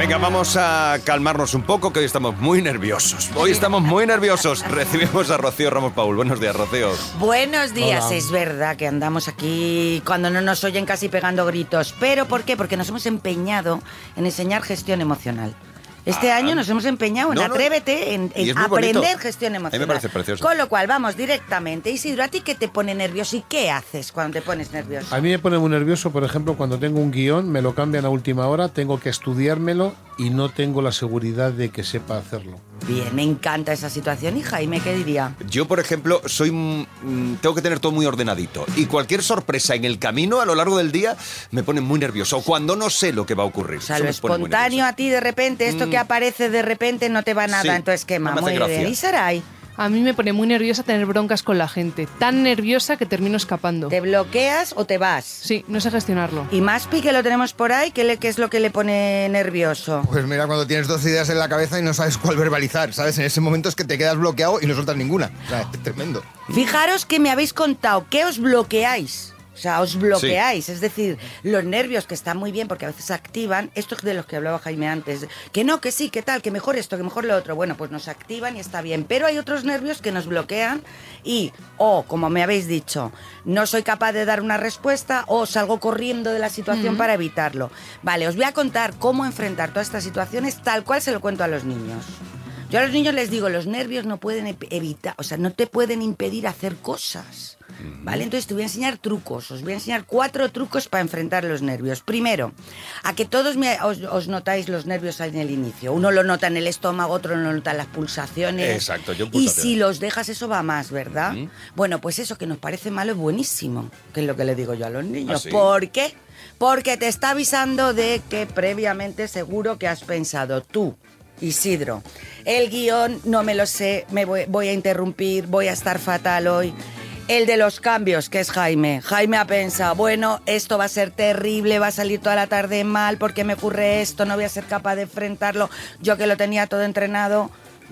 Venga, vamos a calmarnos un poco, que hoy estamos muy nerviosos. Hoy estamos muy nerviosos. Recibimos a Rocío Ramos Paul. Buenos días, Rocío. Buenos días. Hola. Es verdad que andamos aquí cuando no nos oyen casi pegando gritos. ¿Pero por qué? Porque nos hemos empeñado en enseñar gestión emocional. Este año nos hemos empeñado en Atrévete, en aprender gestión emocional. A mí me parece precioso. Con lo cual, vamos directamente. Isidro, ¿a ti qué te pone nervioso y qué haces cuando te pones nervioso? A mí me pone muy nervioso, por ejemplo, cuando tengo un guión, me lo cambian a última hora, tengo que estudiármelo y no tengo la seguridad de que sepa hacerlo. Bien, me encanta esa situación. ¿Y Jaime qué diría? Yo, por ejemplo, tengo que tener todo muy ordenadito. Y cualquier sorpresa en el camino, a lo largo del día, me pone muy nervioso. O cuando no sé lo que va a ocurrir. O sea, Eso lo me pone muy espontáneo nervioso. a ti de repente, esto que aparece de repente no te va nada Sí, en tu esquema. no me hace Muy gracia. bien. ¿Y Saray? A mí me pone muy nerviosa tener broncas con la gente. Tan nerviosa que termino escapando. ¿Te bloqueas o te vas? Sí, no sé gestionarlo. Y Maspi, que lo tenemos por ahí, ¿qué es lo que le pone nervioso? Pues mira, cuando tienes dos ideas en la cabeza y no sabes cuál verbalizar, ¿sabes? En ese momento es que te quedas bloqueado y no sueltas ninguna. O sea, es tremendo. Fijaros que me habéis contado que os bloqueáis. O sea, os bloqueáis, es decir, los nervios que están muy bien porque a veces activan, esto es de los que hablaba Jaime antes, que no, que sí, que tal, que mejor esto, que mejor lo otro, bueno, pues nos activan y está bien, pero hay otros nervios que nos bloquean y, como me habéis dicho, no soy capaz de dar una respuesta o salgo corriendo de la situación para evitarlo. Vale, os voy a contar cómo enfrentar todas estas situaciones tal cual se lo cuento a los niños. Yo a los niños les digo, los nervios no pueden evitar, o sea, no te pueden impedir hacer cosas. ¿Vale? Entonces te voy a enseñar trucos. Os voy a enseñar 4 trucos para enfrentar los nervios. Primero, a que todos os notáis los nervios en el inicio. Uno lo nota en el estómago, otro lo nota en las pulsaciones. Exacto, yo Y pulsaciones. si los dejas, eso va más, ¿verdad? Bueno, pues eso que nos parece malo es buenísimo, que es lo que le digo yo a los niños. ¿Ah, sí? ¿Por qué? Porque te está avisando de que previamente seguro que has pensado tú, Isidro, el guión no me lo sé, voy a interrumpir, voy a estar fatal hoy. El de los cambios, que es Jaime. Jaime ha pensado, bueno, esto va a ser terrible, va a salir toda la tarde mal porque me ocurre esto, no voy a ser capaz de enfrentarlo. Yo que lo tenía todo entrenado,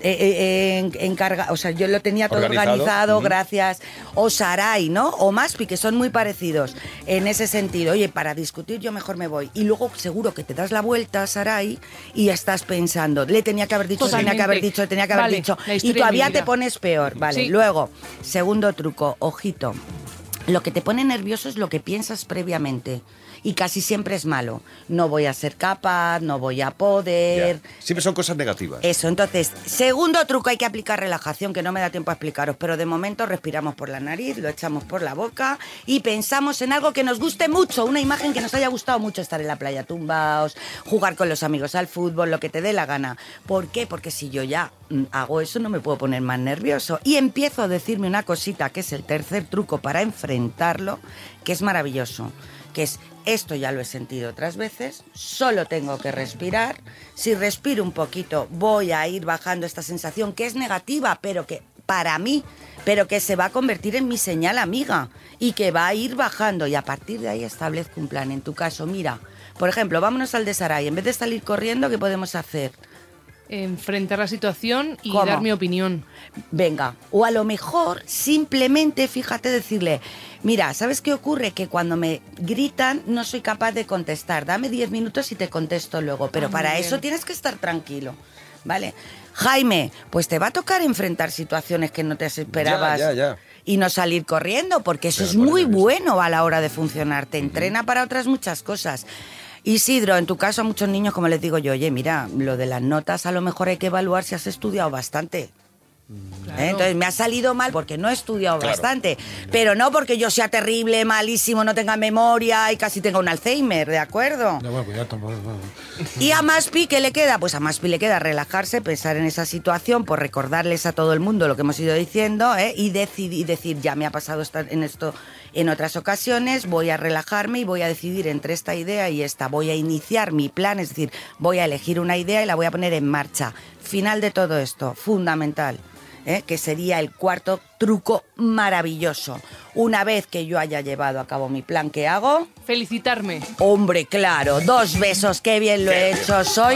o sea, yo lo tenía todo organizado, gracias. O Saray, ¿no? O Maspi, que son muy parecidos en ese sentido. Oye, para discutir yo mejor me voy. Y luego seguro que te das la vuelta, Saray, y estás pensando, le tenía que haber dicho, Totalmente. tenía que haber dicho, tenía que haber Vale, dicho. la Y historia de todavía mi vida. te pones peor. Vale, Sí. luego, segundo truco, ojito. Lo que te pone nervioso es lo que piensas previamente. Y casi siempre es malo. No voy a ser capaz, no voy a poder. Ya. Siempre son cosas negativas. Eso, entonces, segundo truco, hay que aplicar relajación, que no me da tiempo a explicaros, pero de momento respiramos por la nariz, lo echamos por la boca y pensamos en algo que nos guste mucho, una imagen que nos haya gustado mucho, estar en la playa tumbaos, jugar con los amigos al fútbol, lo que te dé la gana. ¿Por qué? Porque si yo ya hago eso no me puedo poner más nervioso. Y empiezo a decirme una cosita, que es el tercer truco para enfrentarlo, que es maravilloso, que es: esto ya lo he sentido otras veces, solo tengo que respirar. Si respiro un poquito, voy a ir bajando esta sensación que es negativa, pero que para mí, pero que se va a convertir en mi señal amiga y que va a ir bajando. Y a partir de ahí establezco un plan. En tu caso, mira, por ejemplo, vámonos al de Saray. En vez de salir corriendo, ¿qué podemos hacer? Enfrentar la situación y ¿Cómo? dar mi opinión. Venga, o a lo mejor simplemente, fíjate, decirle: mira, ¿sabes qué ocurre? Que cuando me gritan no soy capaz de contestar. Dame 10 minutos y te contesto luego. Pero muy para bien. eso tienes que estar tranquilo, ¿vale? Jaime, pues te va a tocar enfrentar situaciones que no te esperabas. Ya. Y no salir corriendo, porque eso Pero es por muy nervioso. bueno a la hora de funcionar. Te entrena para otras muchas cosas. Isidro, en tu caso a muchos niños, como les digo yo, oye, mira, lo de las notas a lo mejor hay que evaluar si has estudiado bastante. Claro. Entonces me ha salido mal porque no he estudiado Claro. bastante, pero no porque yo sea terrible, malísimo, no tenga memoria y casi tenga un Alzheimer, ¿de acuerdo? No, bueno, pues ya tampoco. Bueno. ¿Y a Maspi qué le queda? Pues a Maspi le queda relajarse, pensar en esa situación, por recordarles a todo el mundo lo que hemos ido diciendo, y decir, ya me ha pasado en esto en otras ocasiones, voy a relajarme y voy a decidir entre esta idea y esta. Voy a iniciar mi plan, es decir, voy a elegir una idea y la voy a poner en marcha. Final de todo esto, fundamental, que sería el cuarto truco maravilloso. Una vez que yo haya llevado a cabo mi plan, ¿qué hago? Felicitarme. Hombre, claro, 2 besos, qué bien lo he hecho. Soy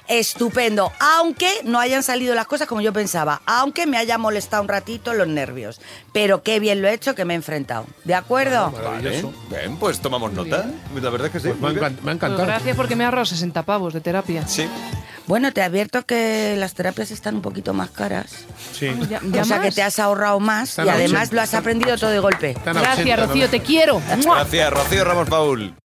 estupendo. Aunque no hayan salido las cosas como yo pensaba. Aunque me haya molestado un ratito los nervios. Pero qué bien lo he hecho que me he enfrentado. ¿De acuerdo? Vale, bien, pues tomamos nota. La verdad es que sí. Pues me ha muy bien. me ha Pues encantado. gracias porque me he ahorrado 60 pavos de terapia. Sí. Bueno, te advierto que las terapias están un poquito más caras. Sí. ¿Ya O sea más? que te has ahorrado más Están y a además 80. lo has aprendido todo de golpe. Están a Gracias, 80, Rocío, ¿no? te quiero. ¡Mua! Gracias, Rocío Ramos Paul.